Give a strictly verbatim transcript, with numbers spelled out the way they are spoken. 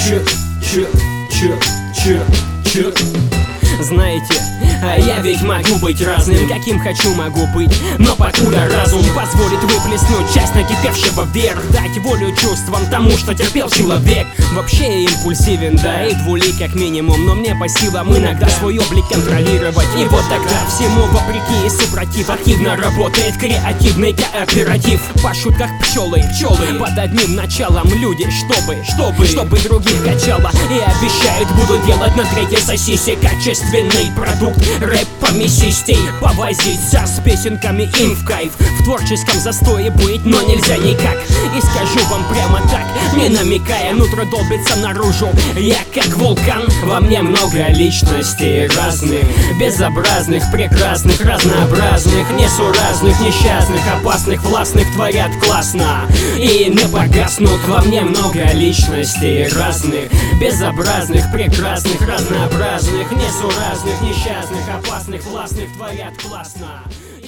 Чё, чё, чё, чё, чё. Знаете, а я ведь могу быть разным, каким хочу могу быть, но покуда разум позволит выплеснуть часть накипевшего вверх, дать волю чувствам тому, что терпел человек. Вообще я импульсивен, да, и двулик как минимум, но мне по силам иногда свой облик контролировать. И вот тогда всему вопреки и супротив активно работает креативный кооператив. По шутках пчелы, пчелы под одним началом люди, чтобы, чтобы, чтобы других качало. И обещают, буду делать на третьей сосисе качественный продукт. Рэп помесистей, повозиться с песенками им в кайф. В творческом застое быть, но нельзя никак. И скажу вам прямо так, не намекая, нутро долбится наружу. Я как вулкан, во мне много личностей разных, безобразных, прекрасных, разнообразных, несуразных, несчастных, опасных, властных, творят классно и не погаснут. Во мне много личностей разных, безобразных, прекрасных, разнообразных, несуразных, несчастных, опасных, властных, творят классно.